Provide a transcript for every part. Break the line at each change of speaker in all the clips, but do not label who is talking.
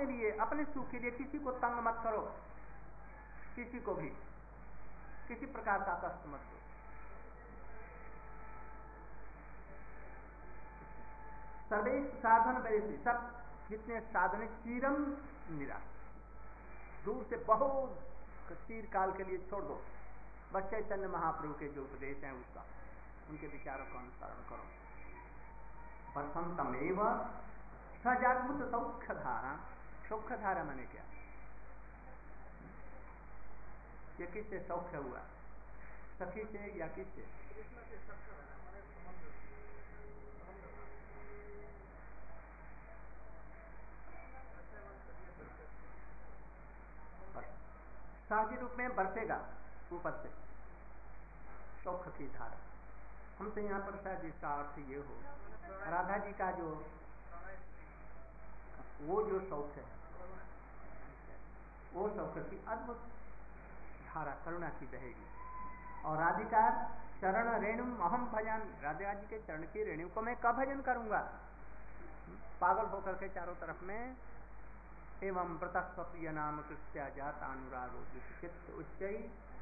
अपने लिए, अपने सुख के लिए किसी को तंग मत करो, किसी को भी किसी प्रकार का कष्ट मत दो। सर्वे साधन वैसे, सब जितने साधन चीरम निरा, दूर से बहुत चीर काल के लिए छोड़ दो। बस चैतन्य महाप्रभु के जो उपदेश हैं उसका, उनके विचारों का अनुसरण करो। बसंतमेव सजागृत सौख्य धारा। सौख्य धारा माने क्या? ये किससे सौख्य हुआ? सखी से या किससे? सहज रूप में बरसेगा ऊपर से सौख्य की धारा। हम तो यहाँ पर शायद इसका अर्थ ये हो, राधा जी का जो वो जो सौख्य है, वो सौख्य की अद्भुत धारा करुणा की बहेगी। और राधिका चरण रेणु अहम भजन, राधा जी के चरण की रेणु को मैं कब भजन करूंगा? पागल होकर के चारों तरफ में एवं प्रतस्वप्रिय नाम कृत्या जाता अनुरागो चित्त उच्चई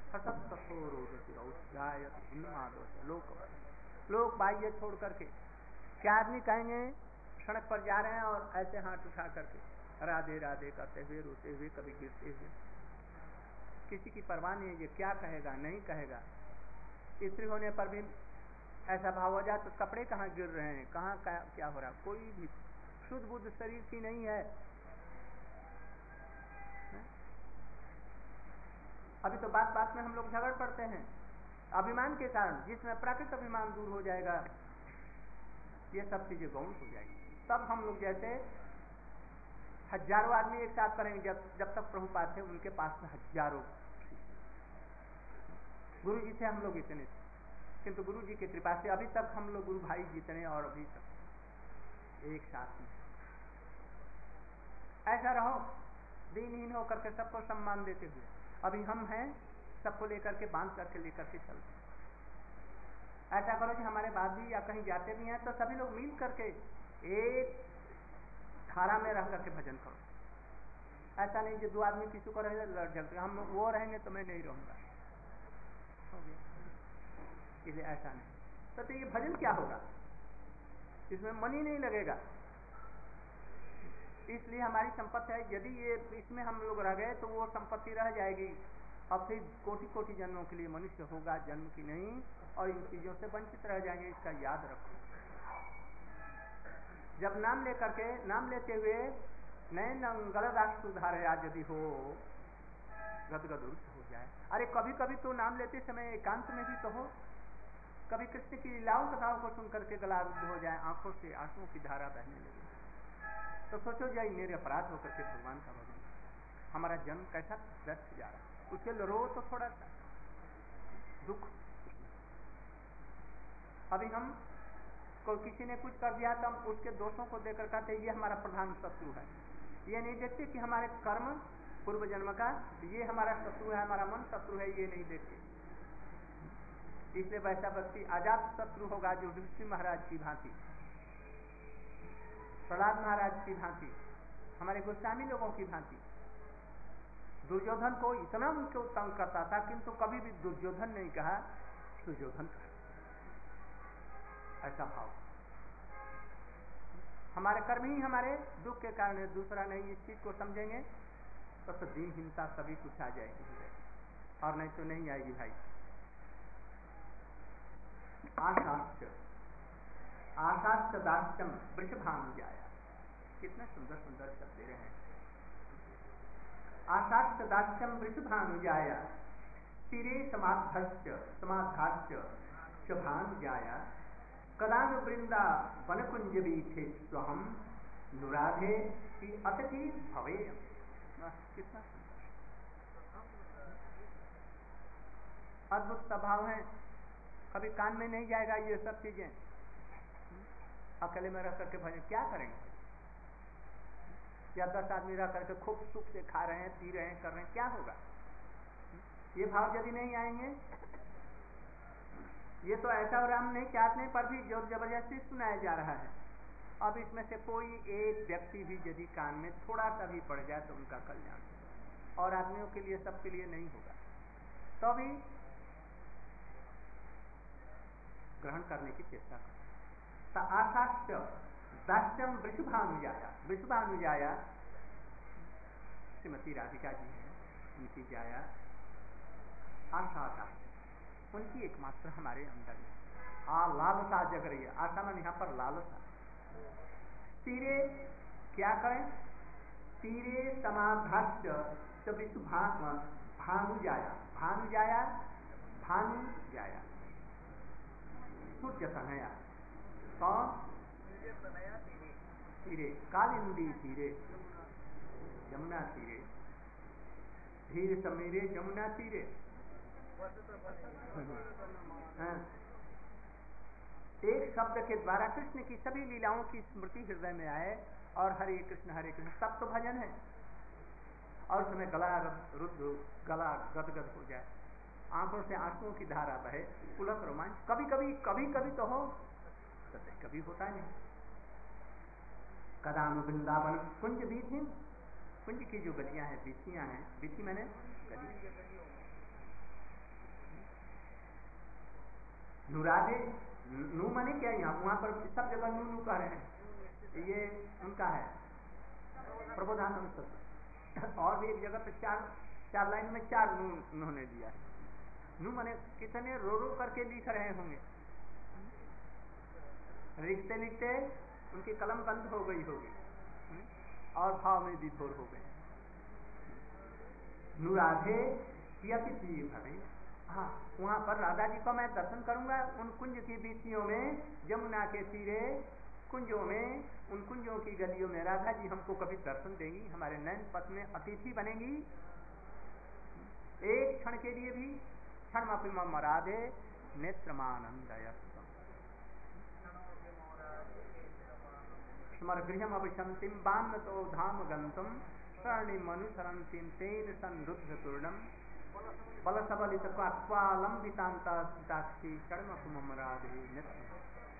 लोग बाह्य छोड़ करके क्या आदमी कहेंगे, सड़क पर जा रहे हैं और ऐसे हाथ उठा करके राधे राधे करते हुए, रोते हुए, कभी गिरते हुए, किसी की परवाह नहीं, ये क्या कहेगा नहीं कहेगा। स्त्री होने पर भी ऐसा भाव हो जाए तो कपड़े कहाँ गिर रहे हैं, कहाँ क्या हो रहा है, कोई भी शुद्ध बुद्ध शरीर की नहीं है। अभी तो बात बात में हम लोग झगड़ पड़ते हैं अभिमान के कारण, जिसमें प्राकृतिक अभिमान दूर हो जाएगा ये सब चीजें गौण हो जाएगी। तब हम लोग जैसे हजारों आदमी एक साथ करेंगे। जब तक प्रभुपाद थे उनके पास में हजारों गुरु जी थे, हम लोग इतने थे, किंतु गुरु जी की कृपा से अभी तक हम लोग गुरु भाई जितने और अभी तक एक साथ में। ऐसा रहो दीनहीन होकर के सबको सम्मान देते हुए। अभी हम हैं, सबको लेकर के बांध करके लेकर के चलते। ऐसा करो कि हमारे बाद भी या कहीं जाते भी हैं तो सभी लोग मिल करके एक धारा में रह करके भजन करो। ऐसा नहीं कि दो आदमी किसी को रहेंगे लड़ झगड़ते, हम वो रहेंगे तो मैं नहीं रहूंगा, इसलिए ऐसा नहीं। तो ये भजन क्या होगा, इसमें मन ही नहीं लगेगा। इसलिए हमारी संपत्ति है, यदि ये इसमें हम लोग रह गए तो वो संपत्ति रह जाएगी और फिर कोटि कोटि जन्मों के लिए मनुष्य होगा जन्म की नहीं, और इन चीजों से वंचित रह जाएंगे। इसका याद रखो। जब नाम लेकर के, नाम लेते हुए नैन गलदाक्ष सुधारया यदि हो, गदगद हो जाए। अरे कभी कभी तो नाम लेते समय एकांत में भी तो हो, कभी कृष्ण की लीलाओं कथाओं को सुनकर के गला रुद्ध हो जाए, आंखों से आंसुओं की धारा बहने लगे, तो सोचो जाए मेरे अपराध होकर के भगवान का भजन, हमारा जन्म कैसा व्यर्थ जा रहा है। उसके लिए रो तो थोड़ा सा दुख। अभी हम को किसी ने कुछ कर दिया तो हम उसके दोषों को देखकर कहते ये हमारा प्रधान शत्रु है। ये नहीं देखते कि हमारे कर्म पूर्व जन्म का ये हमारा शत्रु है, हमारा मन शत्रु है, ये नहीं देखते। इसलिए वैसा व्यक्ति आजाद शत्रु होगा जो ऋषि महाराज की भांति, प्रहलाद महाराज की भांति, हमारे गोस्वामी लोगों की भांति। दुर्योधन को इतना उनको तंग करता था किंतु कभी भी दुर्योधन नहीं कहा, सुयोधन कहा। ऐसा भाव हमारे कर्म ही हमारे दुख के कारण है, दूसरा नहीं। इस चीज को समझेंगे तो दीनहीनता सभी कुछ आ जाएगी, और नहीं तो नहीं आएगी भाई। आशाश्च दास्यम वृषभानुजाया, कितना सुंदर सुंदर शब्द दे रहे हैं। आशाश्च दास्यम वृषभानुजाया तीरे समाधाश्च शुभानुजाया कदानु वृंदा वनकुंज बीठे स्वहम नुराधे की अतिथि भवे। कितना अद्भुत स्वभाव है, कभी कान में नहीं जाएगा ये सब चीजें। अकेले में रह करके भजन क्या करेंगे, या 10 आदमी रह करके खूब सुख से खा रहे हैं, पी रहे हैं, कर रहे हैं, क्या होगा? ये भाव यदि नहीं आएंगे, ये तो ऐसा राम नहीं चाहते पर भी जो जबरदस्ती सुनाया जा रहा है, अब इसमें से कोई एक व्यक्ति भी यदि कान में थोड़ा सा भी पड़ जाए तो उनका कल्याण, और आदमियों के लिए, सबके लिए नहीं होगा, तो भी ग्रहण करने की चेष्टा करें। आशाश्च दास्यम वृषभानुजाया, श्रीमती राधिका जी हैं, उनकी जाया आशा था, उनकी एकमात्र हमारे अंदर में लालसा जग रही है। आशा मन यहाँ पर लालसा। तीरे क्या करें? तीरे समाधास्य विश्व भानुजाया, भानुजाया, भानुजाया सूर्य तनया, कौन? तीरे, कालिंदी तीरे, यमुना तीरे, धीर समीरे यमुना तीरे। एक शब्द के द्वारा कृष्ण की सभी लीलाओं की स्मृति हृदय में आए और हरे कृष्ण सब तो भजन है, और उसमें गला रुद्ध, गला गदगद हो जाए, आंखों से आंसुओं की धारा बहे, पुलक रोमांच कभी कभी तो हो, कभी होता नहीं। कदानु वृंदावन कुंज बीथी, कुंज की जो गलियां हैं, बीथियां हैं, बीथी मैंने गली, नुराधे, नू माने क्या? यहाँ वहां पर सब जगह नू कह रहे हैं, ये उनका है प्रबोधानंद सत्य, और भी एक जगह पे चार लाइन में 4 नू उन्होंने दिया है। नू माने कितने रो रो करके लिख रहे होंगे, लिखते लिखते उनकी कलम बंद हो गई होगी और भाव में विभोर हो गए। नुराधे यति भवे, हाँ, वहां पर राधा जी को मैं दर्शन करूंगा, उन कुंज की बीथियों में, यमुना के तीरे कुंजों में, उन कुंजों की गलियों में राधा जी हमको कभी दर्शन देंगी, हमारे नयन पथ में अतिथि बनेंगी, एक क्षण के लिए भी। क्षणमपि मम राधे नेत्रमानंदयस्तम स्मर गृहम अभिशंतिम बान्नतो धाम गंतुम शरणिमनुसरन्तीं तेन संरुद्ध पूर्णम बलसबलित क्वालंबितांता सीताक्षी क्षणमपि मम राधे नेत्र।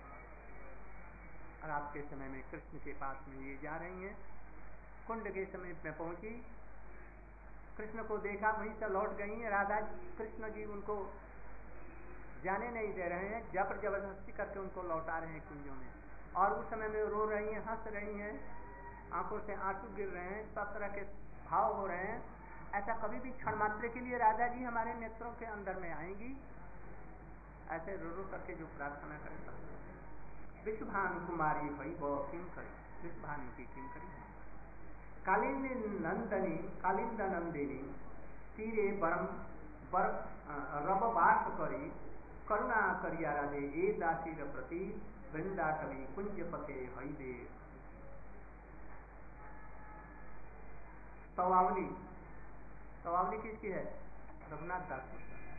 रात के समय में कृष्ण के पास में ये जा रही हैं, कुंड के समय में पहुंची, कृष्ण को देखा, वहीं से लौट गई हैं। राधा कृष्ण जी उनको जाने नहीं दे रहे हैं, जबरदस्ती करके उनको लौटा रहे हैं कुंजों में, और उस समय में रो रही हैं, हंस रही हैं, आंखों से आंसू गिर रहे हैं, सब तरह के भाव हो रहे हैं। ऐसा कभी भी क्षण मात्र के लिए राधा जी हमारे नेत्रों के अंदर में आएंगी, ऐसे रो रो करके जो प्रार्थना करता है। विश्वभानु कुमारी भई वो किम करी, विश्वभानु की किम करी। कालिंद नंदिनी तीरे बर रब बास करी, करुणा करिया राधे ए दासीर प्रति, वृंदा कवि कुंज पते हई दे। तवावली, तवावली किसकी है? रघुनाथ दास।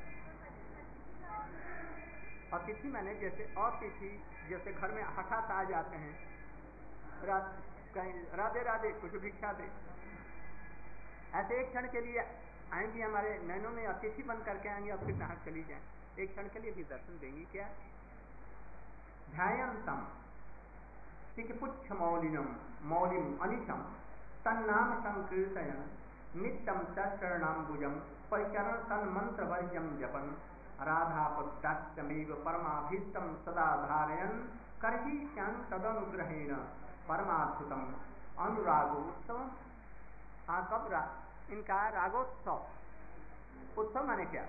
अतिथि मैंने जैसे अतिथि, जैसे घर में हठात आ जाते हैं, कहीं राधे राधे कुछ भिक्षा दे, ऐसे एक क्षण के लिए आएंगी, हमारे नैनों में अतिथि बन करके आएंगी और फिर नहा चली जाए, एक क्षण के लिए भी दर्शन देंगी। क्या? ध्यायन्तम सिकपुच्छ मौलिम अनिशम तन्नाम संकीर्तयन् नित्यं च शरणाम्बुजं परिचरण तन्मंत्र वर्ज्यं जपन् राधापदास्यमेव परमाभीष्टं सदा धारयन् कर्हिष्यन् तदनुग्रहेण परमाद्भुतम अनुरागोत्सव। कब इनका रागोत्सव? उत्सव माने क्या?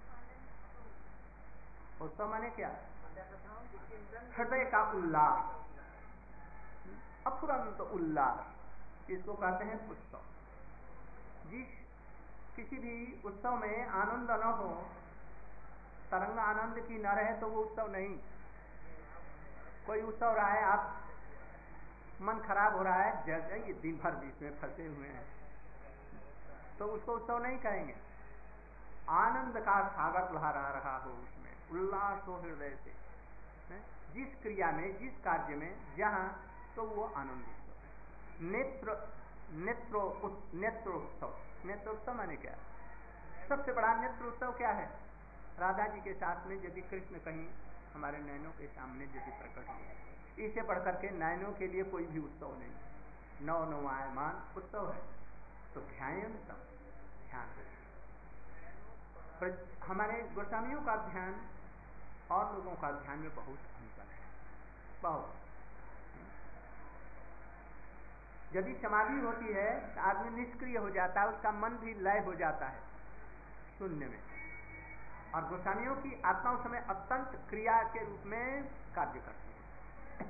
उत्सव माने क्या? हृदय का उल्लास, अफुरंत उल्लास, इसको कहते हैं उत्सव। जिस किसी भी उत्सव में आनंद न हो, तरंग आनंद की न रहे, तो वो उत्सव नहीं। कोई उत्सव रहा है, आप मन खराब हो रहा है, जैसे ये दिन भर बीच में फंसे हुए हैं, तो उसको उत्सव नहीं कहेंगे। आनंद का सागर लहरा रहा हो, उसमें उल्लास हो हृदय से, जिस क्रिया में, जिस कार्य में, जहाँ, तो वो आनंदित। नेत्रोत्सव, नेत्रोत्सव माने क्या? सबसे बड़ा नेत्रोत्सव क्या है? राधा जी के साथ में यदि कृष्ण कहीं हमारे नैनों के सामने यदि प्रकट हुए, इससे बढ़कर के नयनों के लिए कोई भी उत्सव नहीं। नौ नवायमान उत्सव है। तो ध्यायंतम, ध्यान हमारे गोस्वामियों का ध्यान और लोगों का ध्यान में बहुत अंतर है, बहुत। यदि समाधि होती है तो आदमी निष्क्रिय हो जाता है, उसका मन भी लय हो जाता है शून्य में। और गोस्वामियों की आत्मा उस समय अत्यंत क्रिया के रूप में कार्य करती है।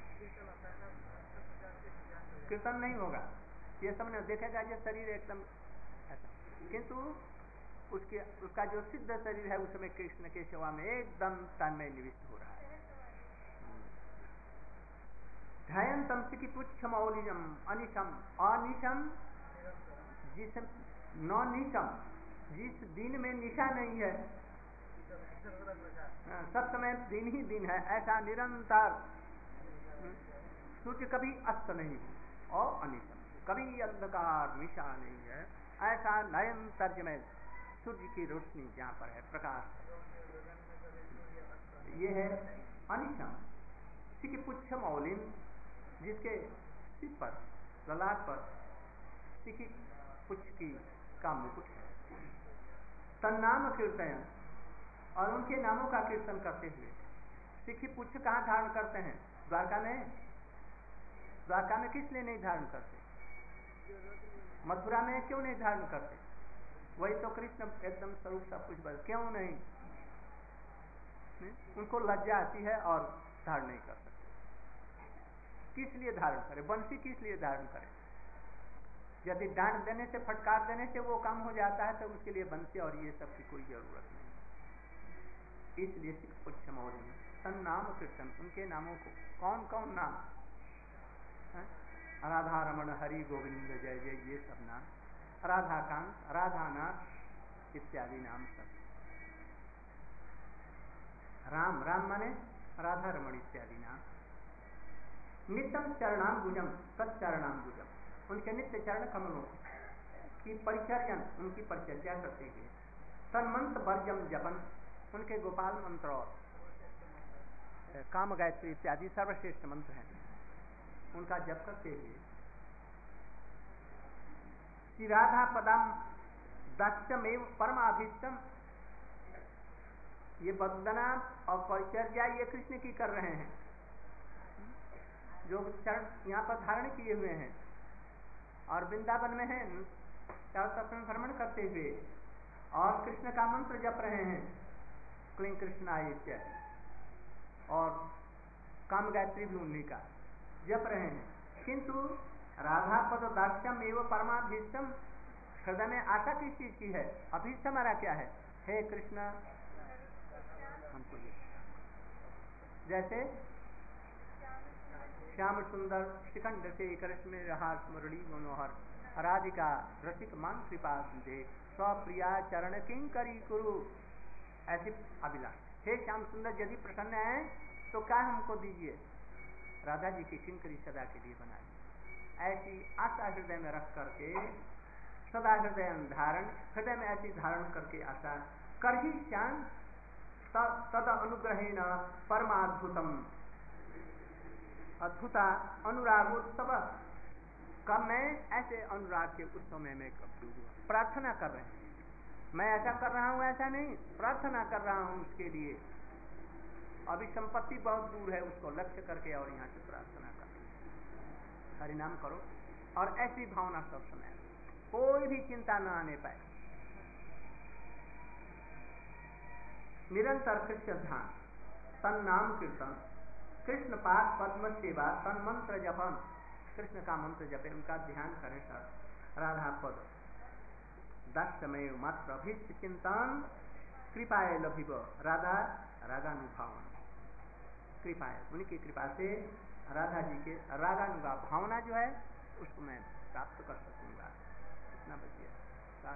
कीर्तन नहीं होगा, ये सब ने देखेगा ये शरीर एकदम ऐसा, किंतु उसका जो सिद्ध शरीर है उस समय कृष्ण के सेवा में एकदम तन्मय निविष्ट हो रहा है। ध्यायंतम सिकी पुच्छम औलिजम अनिशम, अनिशम जिस निशम, जिस दिन में निशा नहीं है, सब समय दिन ही दिन है, ऐसा निरंतर। सूर्य कभी अस्त नहीं और अनिशम, कभी अंधकार निशा नहीं है, ऐसा निरंतर में सूर्य की रोशनी जहाँ पर है, प्रकाश ये है अनिशम। सिकी पुच्छम औलिम, जिसके सिर पर, ललाट पर सिकी पुच्छ की का मुकुट है। तन्नाम कीर्तन, और उनके नामों का कीर्तन करते हुए। सिखी पुच्छ कहाँ धारण करते हैं? द्वारका में। द्वारका में किस लिए नहीं धारण करते? मथुरा में क्यों नहीं धारण करते? वही तो कृष्ण एकदम स्वरूप सब कुछ बस, क्यों नहीं? उनको लज्जा आती है और धारण नहीं कर सकते। किस लिए धारण करें? बंसी किस लिए धारण करें? यदि डांट देने से, फटकार देने से वो काम हो जाता है तो उसके लिए बंसी और ये सब की कोई जरूरत नहीं। इसलिए सिख पुच्छम और नाम कीर्तन, उनके नामों को, कौन कौन नाम? राधा रमण हरि गोविंद जय जय, ये सब नाम, राधाकांत, राधानाथ इत्यादि नाम सब, राम, राम माने राधा रमण इत्यादि नाम। नित्यम चरणाम्बुजम, तत्चरणाम्बुजम, उनके नित्य चरण कमलों की परिचर्यन, उनकी परिचर्या करते हुए। तन्मंत्र वर्जम जपन, उनके गोपाल मंत्र और काम गायत्री इत्यादि सर्वश्रेष्ठ मंत्र हैं, उनका जप करते हुए। श्री राधा पदम दक्षमेव परमाभीष्टम, ये वंदना और परिचर्या ये कृष्ण की कर रहे हैं, जो चरण यहाँ पर धारण किए हुए हैं और वृंदावन में हैं, चारों तरफ भ्रमण करते हुए और कृष्ण का मंत्र जप रहे हैं, क्लीं कृष्णाय इत्यादि, और काम गायत्री भी उन्हीं का जप रहे हैं। किंतु राधा पद दास्यम एवं परमाभीष्टम, हृदय में आशा किस चीज की है? अभीष्ट हमारा क्या है? हे कृष्ण हमको ये, जैसे श्याम सुंदर शिखंड से कृष्ण में रहा स्मरणी मनोहर, राधिका रसिक मान कृपा दे, स्वप्रिया चरण किंकरी कुरु, ऐसी अभिलाष। हे श्याम सुंदर यदि प्रसन्न है तो क्या हमको दीजिए? राधा जी की किंकरी सदा के लिए बनाइए। ऐसी आशा हृदय में रख करके सदा हृदय धारण, हृदय में ऐसी धारण करके आशा कर ही श्याम तद अनुग्रहेण परमाद्भुतम, अद्भुता अनुरागोत्सव, कब मैं ऐसे अनुराग के उत्सव में मैं कब डूबूंगा? प्रार्थना कर रहे हैं, मैं ऐसा कर रहा हूँ ऐसा नहीं, प्रार्थना कर रहा हूँ उसके लिए। अभी संपत्ति बहुत दूर है, उसको लक्ष्य करके और यहाँ से प्रार्थना कर, हरिनाम करो, और ऐसी भावना सब समय, कोई भी चिंता न आने पाए। निरंतर कृष्ण ध्यान, तन नाम कीर्तन, कृष्ण पाठ पद्म सेवा, तन मंत्र जपन, कृष्ण का मंत्र जपे, उनका ध्यान करें सर। राधा पद दक्षमेव मात्र अभीष्ट चिंतन, कृपाए लभिब राधा रागानुभावन, कृपाए उनकी कृपा से राधा जी के रागानुगा भावना जो है उसको मैं प्राप्त कर सकूंगा। इतना बचिए।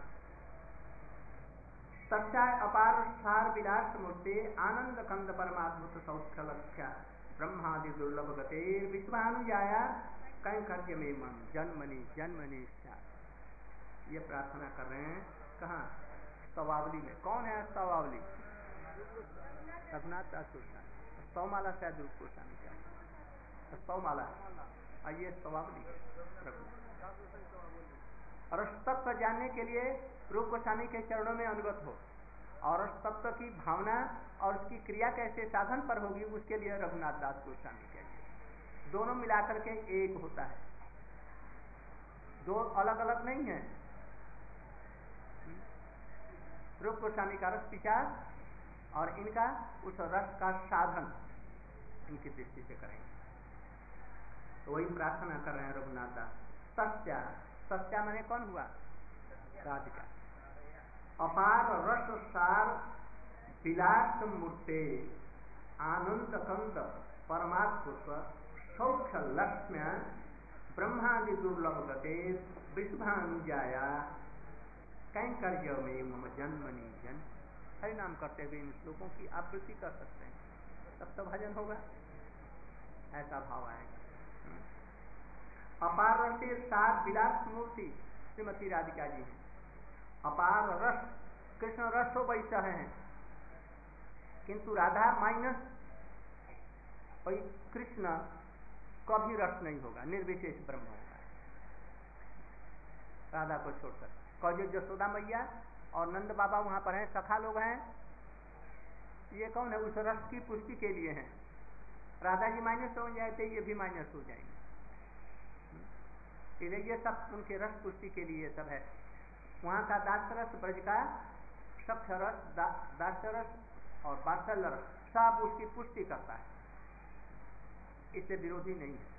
तस्या अपार सार विलास मूर्ति, आनंद कंद परमाद्भुत सौख्य लक्ष्या, ब्रह्मादि दुर्लभ गतेर विश्वानुजाया, कैंकर्य में मन जन्मनि जन्मनि। ये प्रार्थना कर रहे हैं कहाँ? स्तवावली में। कौन है स्तवावली? रघुनाथ दास गोस्वामी। स्तवमाला शायद रूप गोस्वामी का। 100 माला ये स्वभावली है प्रभु। और उस तत्व जानने के लिए रूप गोस्वामी के चरणों में अनुगत हो, और उस तत्व की भावना और उसकी क्रिया कैसे साधन पर होगी उसके लिए रघुनाथ दास गोस्वामी चाहिए। दोनों मिलाकर के एक होता है, दो अलग अलग नहीं है। रूप गोस्वामी का रस विचार और इनका उस रस का साधन इनकी दृष्टि से करेंगे। तो वही प्रार्थना कर रहे हैं रघुनाथ दास। सत्या, सत्या माने कौन हुआ? राधिका। अपार रस सार विलास मूर्ते आनंद कंद परमात्म सौख्य लक्ष्म्या ब्रह्मादि दुर्लभ गते वृषभानुजाया कैंकर्य में मम जन्मनि जन। हरि नाम करते हुए इन श्लोकों की आवृत्ति कर सकते हैं, तब तो भजन होगा, ऐसा भाव आएगा। अपार रस सार विलास मूर्ति श्रीमती राधिका जी हैं। अपार रस, कृष्ण रस हो वैसा है, किंतु राधा माइनस वही कृष्ण कभी रस नहीं होगा, निर्विशेष ब्रह्म होगा राधा को छोड़कर। कौजे यशोदा मैया और नंद बाबा वहां पर हैं, सखा लोग हैं, ये कौन है? उस रस की पुष्टि के लिए हैं। राधा जी माइनस हो जाते, ये भी माइनस हो जाएंगे, इसलिए ये सब उनके रस पुष्टि के लिए सब है। वहां का दासरस, ब्रज का सख्य रस, दासरस और वात्सल्य रस सब उसकी पुष्टि करता है, इससे विरोधी नहीं है।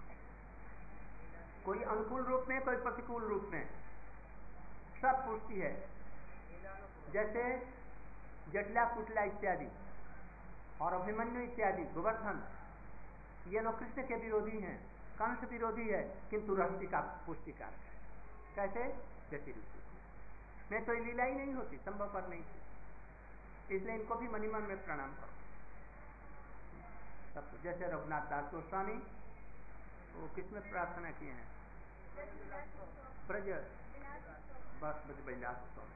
कोई अनुकूल रूप में, कोई प्रतिकूल रूप में, सब पुष्टि है। जैसे जटला कुटला इत्यादि और अभिमन्यु इत्यादि, गोवर्धन, ये लोग कृष्ण के विरोधी हैं, कंस विरोधी है, किंतु रस का पुष्टिकार है। कैसे? जटिल में तो लीला ही नहीं होती, संभव पर नहीं थी, इसलिए इनको भी मनी मन में प्रणाम करो। सब जैसे रघुनाथ दास गोस्वामी वो किसमें प्रार्थना किए हैं? ब्रज विलास स्वामी।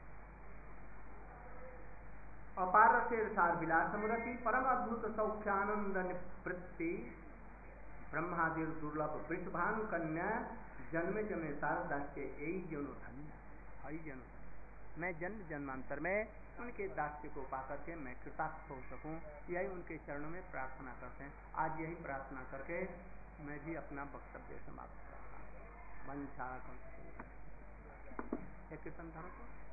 अपार से सार विलास मूर्ति परम अद्भुत सौख्यानंद निवृत्ति ब्रह्मादि दुर्लभ वृषभानु कन्या जन्मे जन्मे दास के यही जनो धन्य, हरि जनो। मैं जन्म जन्मांतर में उनके दास्य को पाकर के मैं कृतार्थ हो सकूं, यही उनके चरणों में प्रार्थना करते हैं। आज यही प्रार्थना करके मैं भी अपना वक्तव्य समाप्त करता हूँ। वंशा कीर्तन धरो।